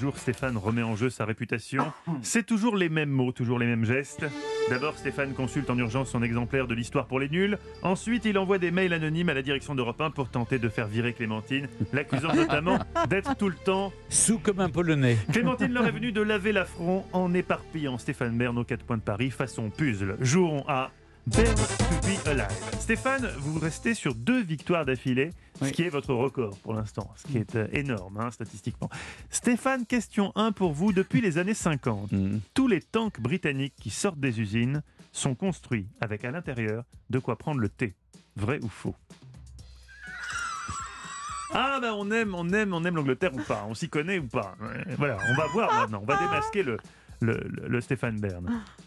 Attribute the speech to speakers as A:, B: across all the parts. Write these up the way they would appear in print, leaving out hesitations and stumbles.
A: jour, Stéphane remet en jeu sa réputation. C'est toujours les mêmes mots, toujours les mêmes gestes. D'abord, Stéphane consulte en urgence son exemplaire de l'histoire pour les nuls. Ensuite, il envoie des mails anonymes à la direction d'Europe 1 pour tenter de faire virer Clémentine, l'accusant notamment d'être tout le temps
B: sous comme un Polonais.
A: Clémentine leur est venue de laver l'affront en éparpillant Stéphane Bern aux 4 coins de Paris façon puzzle. Jouons à Dare to be alive. Stéphane, vous restez sur 2 victoires d'affilée, ce qui est votre record pour l'instant, ce qui est énorme statistiquement. Stéphane, question 1 pour vous. Depuis les années 50, tous les tanks britanniques qui sortent des usines sont construits avec à l'intérieur de quoi prendre le thé. Vrai ou faux? Ah ben on aime l'Angleterre ou pas, on s'y connaît ou pas. Voilà, on va voir maintenant, on va démasquer le Stéphane Bern.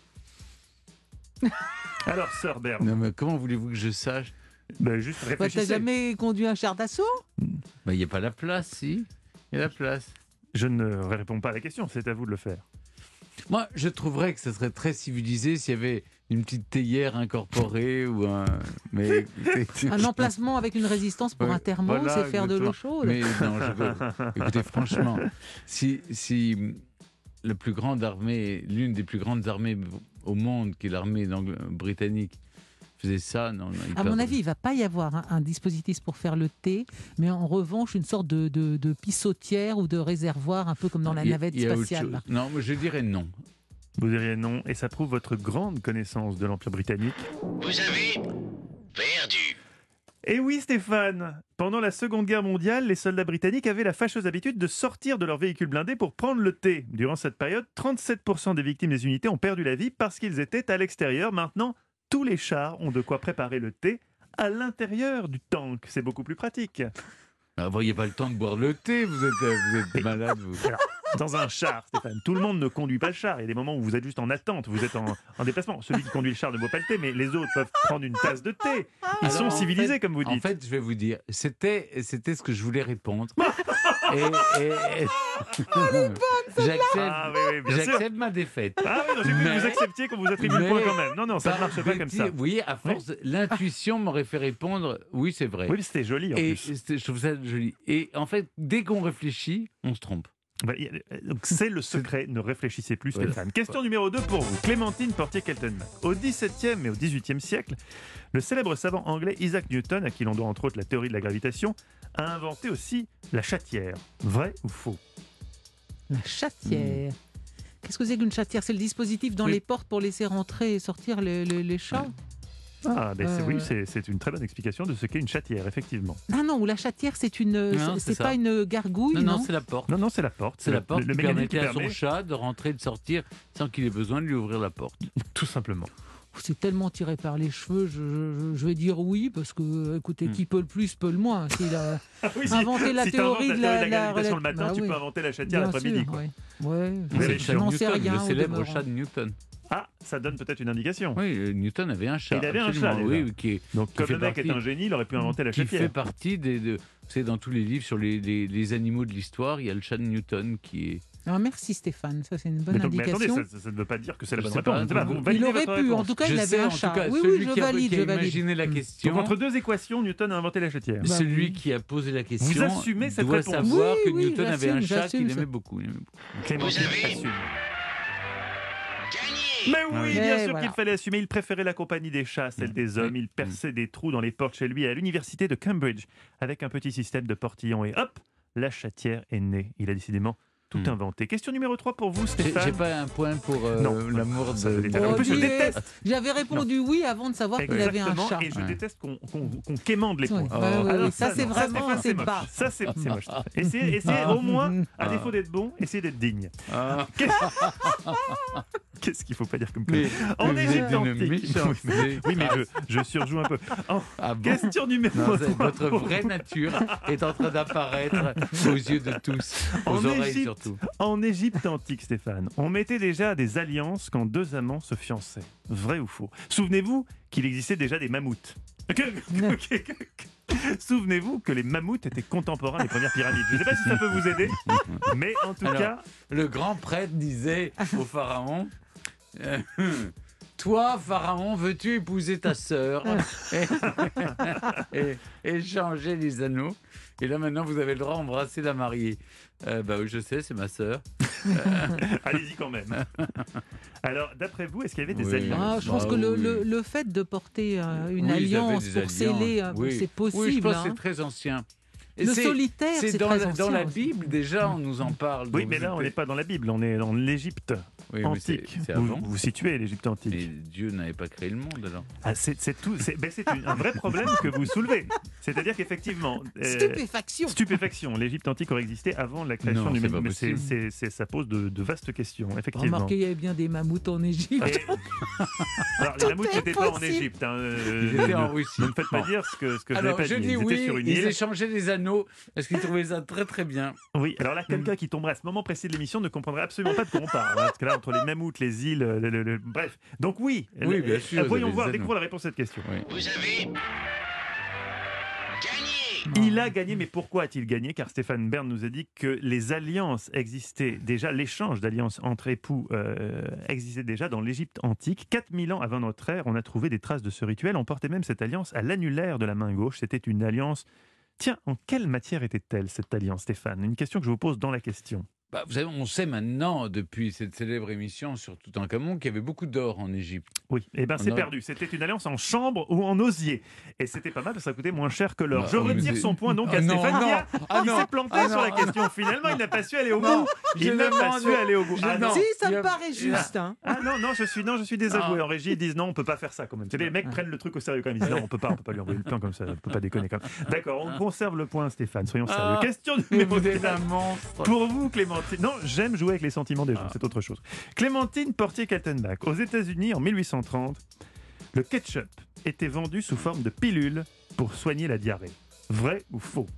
A: Alors, Sir Bern.
B: Non, mais comment voulez-vous que je sache?
A: Juste réfléchissez.
C: T'as jamais conduit un char d'assaut?
B: Il n'y a pas la place, si. Il y a la place.
A: Je ne réponds pas à la question, c'est à vous de le faire.
B: Moi, je trouverais que ce serait très civilisé s'il y avait une petite théière incorporée ou un... Mais,
C: un emplacement avec une résistance pour un thermos,
B: voilà,
C: c'est faire de l'eau chaude.
B: Mais non, écoutez, franchement, si la plus grande armée, l'une des plus grandes armées au monde, qui est l'armée britannique, faisait ça, non,
C: à mon avis, il ne va pas y avoir un dispositif pour faire le thé, mais en revanche, une sorte de pissotière ou de réservoir, un peu comme dans la navette spatiale.
B: Non, mais je dirais non.
A: Vous diriez non, et ça prouve votre grande connaissance de l'Empire britannique.
D: Vous avez perdu.
A: Et oui, Stéphane, pendant la Seconde Guerre mondiale, les soldats britanniques avaient la fâcheuse habitude de sortir de leur véhicule blindé pour prendre le thé. Durant cette période, 37% des victimes des unités ont perdu la vie parce qu'ils étaient à l'extérieur. Maintenant, tous les chars ont de quoi préparer le thé à l'intérieur du tank. C'est beaucoup plus pratique.
B: Vous n'auriez pas le temps de boire le thé, vous êtes malade, vous.
A: Alors, dans un char, Stéphane, tout le monde ne conduit pas le char. Il y a des moments où vous êtes juste en attente, vous êtes en déplacement. Celui qui conduit le char ne boit pas le thé, mais les autres peuvent prendre une tasse de thé. Ils sont civilisés, comme vous dites.
B: En fait, je vais vous dire, c'était ce que je voulais répondre. J'accepte ma défaite.
A: Ah oui, j'ai vu que vous acceptiez qu'on vous attribue le point quand même. Non, ça ne marche pas comme ça.
B: Vous voyez, à force, l'intuition m'aurait fait répondre, oui, c'est vrai.
A: Oui, mais c'était joli en plus.
B: Je trouve ça joli. Et en fait, dès qu'on réfléchit, on se trompe.
A: Donc c'est le secret, ne réfléchissez plus, Stéphane. Question numéro 2 pour vous. Clémentine Portier-Keltenman. Au XVIIe et au XVIIIe siècle, le célèbre savant anglais Isaac Newton, à qui l'on doit entre autres la théorie de la gravitation, a inventé aussi la chatière. Vrai ou faux?
C: La chatière. Qu'est-ce que c'est qu'une chatière? C'est le dispositif dans les portes pour laisser rentrer et sortir les chats.
A: Oui, c'est une très bonne explication de ce qu'est une chatière, effectivement.
C: Ah non, ou la chatière, c'est pas une gargouille,
B: non, c'est la porte.
A: Non, c'est la porte.
B: C'est la porte
A: le
B: qui
A: mécanisme
B: permettait
A: qui
B: à son chat de rentrer et de sortir sans qu'il ait besoin de lui ouvrir la porte.
A: Tout simplement.
C: C'est tellement tiré par les cheveux, je vais dire oui, parce que, écoutez, qui peut le plus, peut le moins. S'il a inventé la théorie de la
A: gravitation le matin, tu peux inventer la chatière l'après-midi.
C: Je n'en sais rien.
B: Le célèbre chat de Newton.
A: Ah, ça donne peut-être une indication.
B: Oui, Newton avait un chat.
A: Il avait un chat,
B: oui,
A: donc comme le mec est un génie, il aurait pu inventer la chatière.
B: Qui fait partie vous savez, dans tous les livres sur les animaux de l'histoire, il y a le chat de Newton qui est...
C: Alors merci Stéphane, ça c'est une bonne indication.
A: Mais attendez, ça ne veut pas dire que c'est la bonne réponse.
C: Il aurait pu, en tout cas il avait un chat. Oui, je valide.
B: Imaginé la question.
A: Donc entre 2 équations, Newton a inventé la chatière.
B: Celui qui a posé la question
A: vous assumez cette
B: doit
A: réponse.
B: savoir que Newton avait un chat qu'il aimait beaucoup.
A: Clémentine assume. Mais oui, bien sûr qu'il fallait assumer. Il préférait la compagnie des chats, celle des hommes. Il perçait des trous dans les portes chez lui à l'université de Cambridge avec un petit système de portillons. Et hop, la chatière est née. Il a décidément tout inventé. Question numéro 3 pour vous, Stéphane.
B: J'ai pas un point pour l'amour de...
A: En plus, je déteste.
C: J'avais répondu oui avant de savoir qu'il avait un chat.
A: Et je déteste qu'on quémande les points.
C: Alors, ça, c'est vraiment c'est bas.
A: Ça, c'est moche. Essayez au moins, à défaut d'être bon, essayez d'être digne. Qu'est-ce qu'il ne faut pas dire comme ça? En Égypte antique. Oui, mais je surjoue un peu. Question numéro 3.
B: Votre vraie nature est en train d'apparaître aux yeux de tous, aux oreilles surtout.
A: En Égypte antique, Stéphane, on mettait déjà des alliances quand 2 amants se fiançaient. Vrai ou faux? Souvenez-vous qu'il existait déjà des mammouths. Souvenez-vous que les mammouths étaient contemporains des premières pyramides. Je ne sais pas si ça peut vous aider, mais en tout cas...
B: Le grand prêtre disait au pharaon... Toi, Pharaon, veux-tu épouser ta sœur et échanger les anneaux? Et là, maintenant, vous avez le droit d'embrasser la mariée. Bah oui, je sais, c'est ma sœur.
A: Allez-y quand même. Alors, d'après vous, est-ce qu'il y avait des
B: Oui.
A: alliances?
C: Je pense que le fait de porter une alliance pour sceller, c'est possible.
B: Oui, je pense que
C: hein.
B: c'est très ancien. Et
C: Le solitaire, c'est
B: dans
C: très
B: la,
C: ancien
B: dans la
C: aussi.
B: Bible, déjà, on nous en parle.
A: Oui,
B: donc
A: mais là, on n'est pas dans la Bible, on est dans l'Égypte
B: Oui, mais
A: antique.
B: c'est
A: Vous
B: avant.
A: vous situez l'Égypte antique.
B: Mais Dieu n'avait pas créé le monde, alors.
A: Ah, c'est tout. C'est un vrai problème que vous soulevez. C'est-à-dire qu'effectivement,
C: Stupéfaction.
A: l'Égypte antique aurait existé avant la création
B: Non,
A: du
B: c'est
A: monde.
B: pas
A: Mais
B: possible.
A: ça pose de vastes questions, effectivement.
C: Remarquez, il y avait bien des mammouths en Égypte.
A: Et- Alors, les
C: Tout
A: mammouths
C: est
A: n'étaient pas en
C: possible.
A: Égypte. Hein,
B: Ils étaient en Russie.
A: Ne me faites pas dire ce que je n'avais
B: Alors,
A: pas
B: je
A: dit.
B: dis
A: Ils étaient
B: oui,
A: sur une
B: ils
A: île.
B: échangeaient des anneaux, parce qu'ils trouvaient ça très très bien.
A: Oui, alors là, quelqu'un qui tomberait à ce moment précis de l'émission ne comprendrait absolument pas de quoi on parle. Hein, parce que là, entre les mammouths, les îles, bref. Donc oui,
B: Oui, bien sûr,
A: voyons
B: vous avez
A: voir,
B: des
A: découvrir la réponse à cette question.
B: Oui.
D: Vous avez gagné.
A: Il a gagné, mais pourquoi a-t-il gagné? Car Stéphane Bern nous a dit que les alliances existaient déjà, l'échange d'alliances entre époux existait déjà dans l'Égypte antique. 4000 ans avant notre ère, on a trouvé des traces de ce rituel. On portait même cette alliance à l'annulaire de la main gauche. C'était une alliance... Tiens, en quelle matière était-elle, cette alliance, Stéphane? Une question que je vous pose dans la question.
B: Bah, vous savez, on sait maintenant, depuis cette célèbre émission sur Toutankhamon, qu'il y avait beaucoup d'or en Égypte.
A: Oui, eh bien c'est
B: On a-
A: perdu. C'était une alliance en chambre ou en osier. Et c'était pas mal parce que ça coûtait moins cher que l'or.
B: Bah,
A: Je
B: mais
A: retire
B: c'est-
A: son point donc à
B: Ah non,
A: Stéphane qui
B: non,
A: s'est planté
B: ah
A: sur
B: non,
A: la question. Finalement, il n'a pas su aller au
B: Non,
A: bout.
B: je
A: Il n'a pas
B: demande-
A: su aller au bout. Ah non.
C: Si, ça
B: il y a-
C: me paraît juste. Hein.
A: Ah non, je suis désavoué. En régie, ils disent non, on peut pas faire ça quand même. Les mecs prennent le truc au sérieux quand même. Ils disent non, on peut pas lui envoyer le plan comme ça. On peut pas déconner quand même. D'accord, on conserve le point, Stéphane. Soyons sérieux.
B: Ah,
A: Question
B: Mais
A: numéro
B: vous êtes
A: 4.
B: un monstre.
A: Pour vous, Clémentine. Non, j'aime jouer avec les sentiments des gens, c'est autre chose. Clémentine Portier-Kaltenbach. Aux États-Unis, en 1830, le ketchup était vendu sous forme de pilule pour soigner la diarrhée. Vrai ou faux?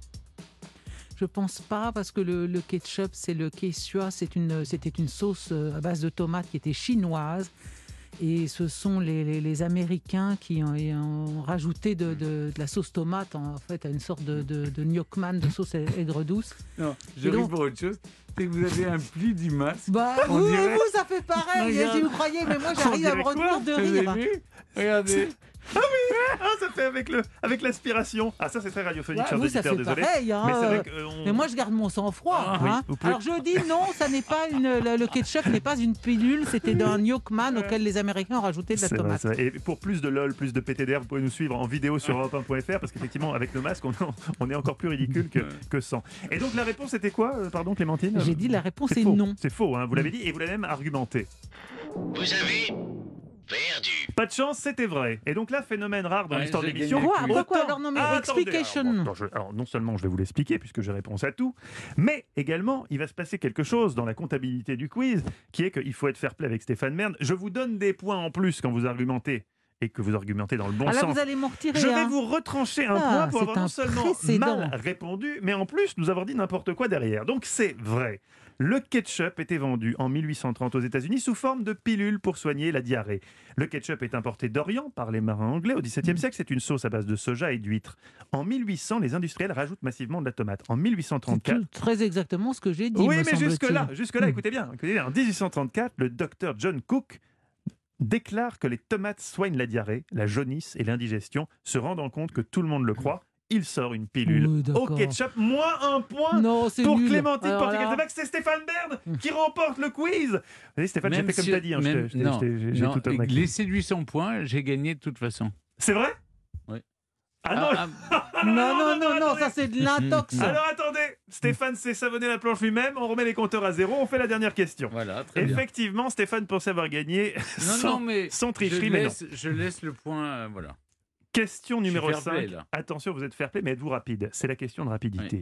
C: Je pense pas, parce que le ketchup, c'est le Quechua, c'était une sauce à base de tomates qui était chinoise. Et ce sont les Américains qui ont rajouté de la sauce tomate en fait à une sorte de gnocchman, de sauce aigre douce.
B: Non, je
C: Et
B: ris
C: donc-
B: pour autre chose. C'est que vous avez un pli du masque.
C: Bah,
B: On
C: vous,
B: dirait-
C: vous, ça fait pareil,
B: Regarde.
C: si vous croyez, mais moi j'arrive à me
A: dirait quoi
C: retenir de
B: Vous avez
C: rire.
B: vu? Regardez.
A: Ah, ça fait avec l'aspiration. Ah, ça c'est très radiophonique,
C: Ouais,
A: chers
C: vous, ça
A: auditeurs,
C: fait
A: désolé.
C: pareil. Hein,
A: Mais c'est vrai que
C: mais moi je garde mon sang-froid.
A: Ah, oui,
C: hein.
A: vous pouvez-
C: Alors je dis non, ça n'est pas le ketchup n'est pas une pilule, c'était un gnocchman auquel les Américains ont rajouté de la
A: C'est vrai,
C: tomate.
A: c'est vrai. Et pour plus de LOL, plus de PTDR, vous pouvez nous suivre en vidéo sur europe1.fr parce qu'effectivement, avec le masque, on est encore plus ridicule que sans. Et donc la réponse était quoi, pardon Clémentine?
C: J'ai dit la réponse est
A: faux.
C: non.
A: C'est faux, hein, vous l'avez dit et vous l'avez même argumenté.
D: Vous avez perdu.
A: Pas de chance, c'était vrai. Et donc là, phénomène rare dans
B: Ouais,
A: l'histoire de
B: j'ai
A: l'émission.
B: gagné le quiz.
C: Pourquoi alors non mais
A: Attendez,
C: explication.
A: alors, non seulement je vais vous l'expliquer puisque j'ai réponse à tout, mais également il va se passer quelque chose dans la comptabilité du quiz qui est qu'il faut être fair-play avec Stéphane Bern. Je vous donne des points en plus quand vous argumentez et que vous argumentez dans le bon
C: Ah là
A: sens.
C: vous allez m'en retirer.
A: Je vais
C: hein.
A: vous retrancher un
C: Ah,
A: point pour
C: c'est
A: avoir non
C: un
A: seulement
C: précédent.
A: mal répondu, mais en plus nous avoir dit n'importe quoi derrière. Donc c'est vrai. Le ketchup était vendu en 1830 aux États-Unis sous forme de pilule pour soigner la diarrhée. Le ketchup est importé d'Orient par les marins anglais. Au XVIIe siècle, c'est une sauce à base de soja et d'huîtres. En 1800, les industriels rajoutent massivement de la tomate. En
C: C'est
A: 1834,
C: tout- très exactement ce que j'ai dit.
A: oui,
C: me
A: mais
C: semble-t-il.
A: jusque-là, écoutez bien. En 1834, le docteur John Cook déclare que les tomates soignent la diarrhée, la jaunisse et l'indigestion, se rendant compte que tout le monde le croit. Il sort une pilule
C: Oui,
A: au
C: d'accord.
A: ketchup, moins un point
C: Non, c'est
A: pour
C: nul.
A: Clémentine
C: Alors là-
A: Portier-Kaltenbach. C'est Stéphane Bern qui remporte le quiz. Vous voyez, Stéphane, j'ai fait comme tu as dit. Hein,
B: même- non,
A: j'ai
B: non,
A: tout arnaqué.
B: laissez-lui son point, j'ai gagné de toute façon.
A: C'est vrai?
B: Oui.
A: Ah non,
C: Non, ça c'est de l'intox.
A: alors attendez, Stéphane s'est savonné la planche lui-même, on remet les compteurs à zéro, on fait la dernière question.
B: Voilà, très bien.
A: Effectivement, Stéphane pensait avoir gagné sans,
B: mais
A: sans tricherie, mais non.
B: je laisse le point, voilà.
A: Question numéro
B: fair play,
A: 5.
B: là.
A: Attention, vous êtes fair play, mais êtes-vous rapide? C'est la question de rapidité.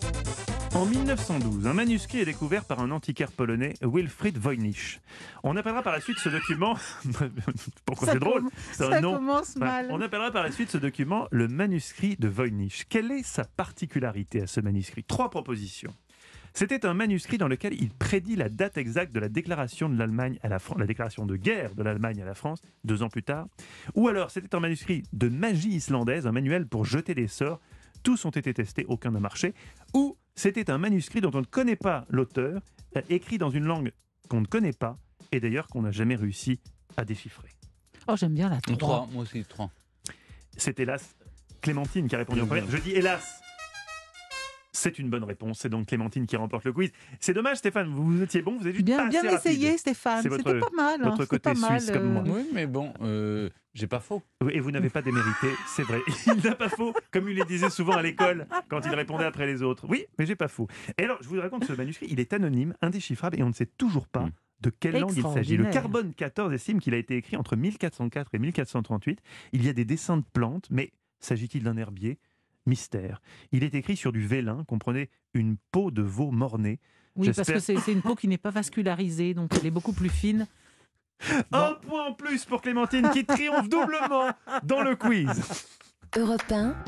A: En 1912, un manuscrit est découvert par un antiquaire polonais, Wilfried Voynich. On appellera par la suite ce document... Pourquoi c'est drôle? C'est un
C: Ça
A: nom.
C: commence mal.
A: On appellera par la suite ce document le manuscrit de Voynich. Quelle est sa particularité à ce manuscrit? 3 propositions. C'était un manuscrit dans lequel il prédit la date exacte de la déclaration de l'Allemagne à la France, la déclaration de guerre de l'Allemagne à la France, 2 ans plus tard. Ou alors c'était un manuscrit de magie islandaise, un manuel pour jeter des sorts. Tous ont été testés, aucun n'a marché. Ou c'était un manuscrit dont on ne connaît pas l'auteur, écrit dans une langue qu'on ne connaît pas, et d'ailleurs qu'on n'a jamais réussi à déchiffrer.
C: Oh, j'aime bien la 3.
B: 3, moi aussi, 3.
A: C'est hélas Clémentine qui a répondu en première. Je dis hélas. C'est une bonne réponse. C'est donc Clémentine qui remporte le quiz. C'est dommage, Stéphane, vous étiez bon, vous êtes juste pas
C: Bien
A: assez
C: essayé,
A: rapide.
C: Stéphane.
A: C'est
C: C'était pas mal.
A: votre
C: C'était
A: côté
C: pas mal,
A: suisse comme moi.
B: Oui, mais bon, j'ai pas faux.
A: Oui, et vous n'avez pas démérité, c'est vrai. Il n'a pas faux, comme il le disait souvent à l'école quand il répondait après les autres. Oui, mais j'ai pas faux. Et alors, je vous raconte ce manuscrit, il est anonyme, indéchiffrable, et on ne sait toujours pas de quelle langue il s'agit. Le
C: Extraordinaire.
A: Carbone 14 estime qu'il a été écrit entre 1404 et 1438. Il y a des dessins de plantes, mais s'agit-il d'un herbier ? Mystère. Il est écrit sur du vélin, comprenez une peau de veau mort-né.
C: Oui, parce
A: J'espère-
C: que c'est une peau qui n'est pas vascularisée, donc elle est beaucoup plus fine.
A: Un point en plus pour Clémentine qui triomphe doublement dans le quiz.
E: Europe 1,